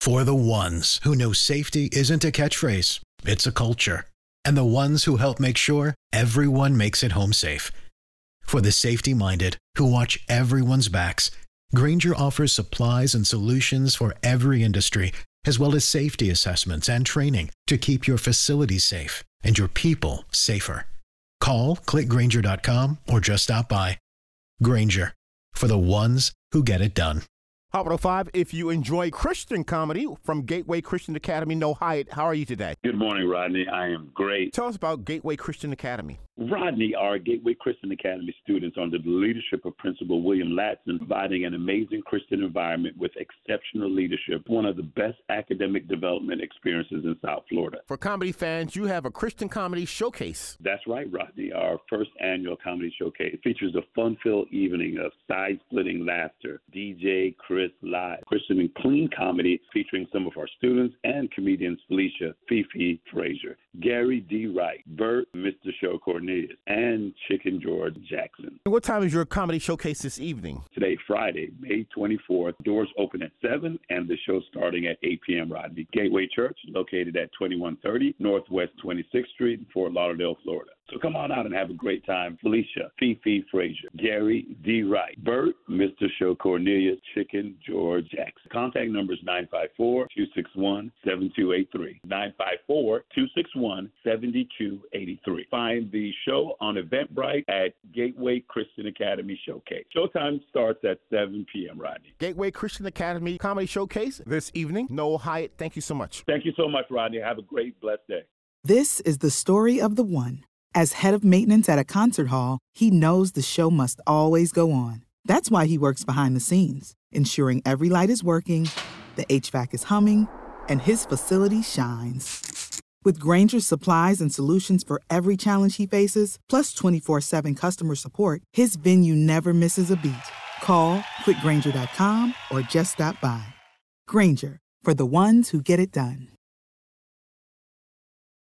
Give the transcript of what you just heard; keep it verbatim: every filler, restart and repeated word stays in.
For the ones who know safety isn't a catchphrase, it's a culture. And the ones who help make sure everyone makes it home safe. For the safety-minded who watch everyone's backs, Grainger offers supplies and solutions for every industry, as well as safety assessments and training to keep your facilities safe and your people safer. Call, click Grainger dot com, or just stop by. Grainger, for the ones who get it done. Hot one oh five, if you enjoy Christian comedy from Gateway Christian Academy, Noah Hyatt, how are you today? Good morning, Rodney. I am great. Tell us about Gateway Christian Academy. Rodney, our Gateway Christian Academy students, under the leadership of Principal William Latson, providing an amazing Christian environment with exceptional leadership, one of the best academic development experiences in South Florida. For comedy fans, you have a Christian comedy showcase. That's right, Rodney. Our first annual comedy showcase features a fun-filled evening of side-splitting laughter, D J Chris Live, Christian and clean comedy featuring some of our students and comedians Felicia Fifi Frazier, Gary D. Wright, Bert, Mister Show Cornelius, and Chicken George Jackson. What time is your comedy showcase this evening? Today, Friday, May twenty-fourth. Doors open at seven and the show starting at eight p.m. Rodney. Gateway Church, located at twenty-one thirty Northwest twenty-sixth Street in Fort Lauderdale, Florida. So come on out and have a great time. Felicia Fifi Frazier, Gary D. Wright, Bert, Mister Show Cornelius, Chicken George Jackson. Contact number is nine five four, two six one, seven two eight three. nine five four, two six one, seven two eight three. Find the show on Eventbrite at Gateway Christian Academy Showcase. Showtime starts at seven p.m. Rodney. Gateway Christian Academy Comedy Showcase this evening. Noah Hyatt, thank you so much. Thank you so much, Rodney. Have a great, blessed day. This is the story of the one. As head of maintenance at a concert hall, he knows the show must always go on. That's why he works behind the scenes, ensuring every light is working, the H V A C is humming, and his facility shines. With Grainger's supplies and solutions for every challenge he faces, plus twenty-four seven customer support, his venue never misses a beat. Call quick grainger dot com or just stop by. Grainger, for the ones who get it done.